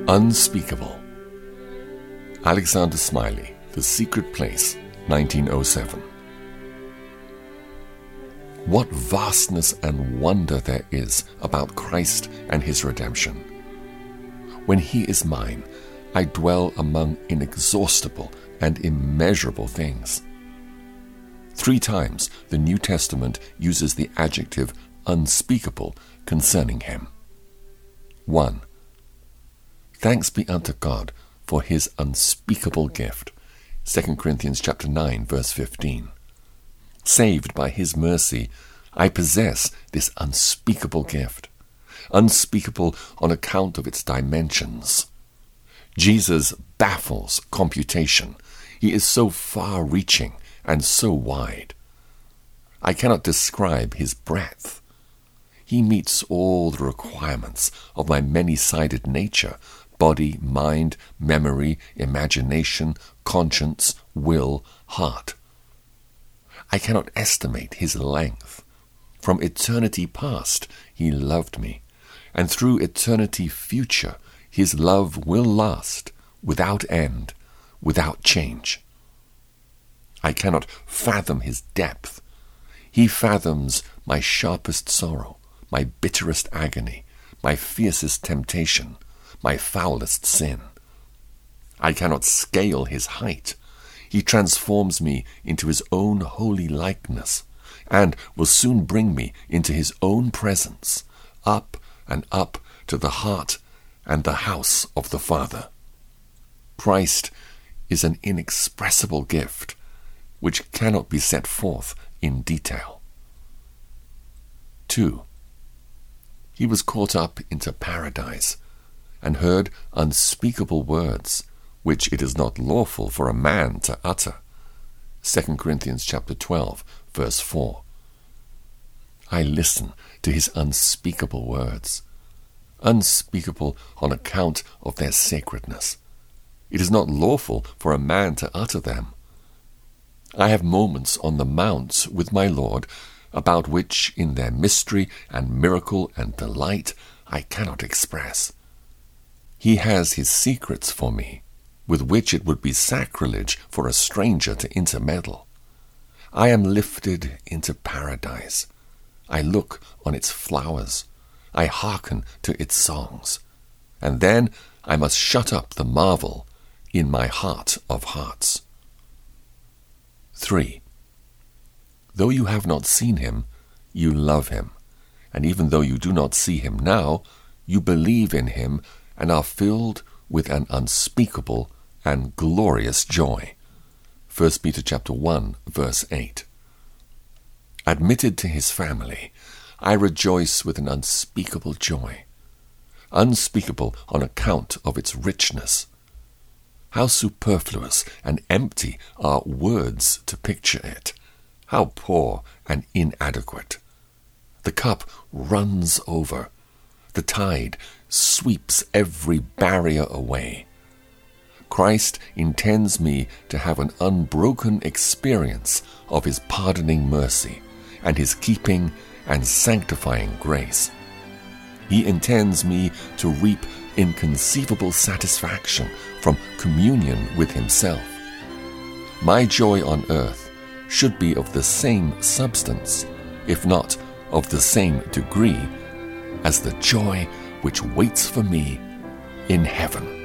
Unspeakable. Alexander Smiley, The Secret Place, 1907. What vastness and wonder there is about Christ and his redemption. When he is mine, I dwell among inexhaustible and immeasurable things. 3 times the New Testament uses the adjective unspeakable concerning him. 1. Thanks be unto God for his unspeakable gift. 2 Corinthians chapter 9, verse 15. Saved by his mercy, I possess this unspeakable gift. Unspeakable on account of its dimensions. Jesus baffles computation. He is so far-reaching and so wide. I cannot describe his breadth. He meets all the requirements of my many-sided nature, body, mind, memory, imagination, conscience, will, heart. I cannot estimate his length. From eternity past, he loved me, and through eternity future, his love will last, without end, without change. I cannot fathom his depth. He fathoms my sharpest sorrow, my bitterest agony, my fiercest temptation, my foulest sin. I cannot scale his height. He transforms me into his own holy likeness, and will soon bring me into his own presence, up and up to the heart and the house of the Father. Christ is an inexpressible gift, which cannot be set forth in detail. 2. He was caught up into paradise, and heard unspeakable words, which it is not lawful for a man to utter. 2 Corinthians chapter 12, verse 4. I listen to his unspeakable words, unspeakable on account of their sacredness. It is not lawful for a man to utter them. I have moments on the mount with my Lord, about which, in their mystery and miracle and delight, I cannot express. He has his secrets for me, with which it would be sacrilege for a stranger to intermeddle. I am lifted into paradise. I look on its flowers. I hearken to its songs. And then I must shut up the marvel in my heart of hearts. 3. Though you have not seen him, you love him. And even though you do not see him now, you believe in him and are filled with an unspeakable and glorious joy. 1 Peter chapter 1, verse 8. Admitted to his family, I rejoice with an unspeakable joy. Unspeakable on account of its richness. How superfluous and empty are words to picture it. How poor and inadequate. The cup runs over. The tide sweeps every barrier away. Christ intends me to have an unbroken experience of his pardoning mercy and his keeping and sanctifying grace. He intends me to reap inconceivable satisfaction from communion with himself. My joy on earth should be of the same substance, if not of the same degree, as the joy which waits for me in heaven.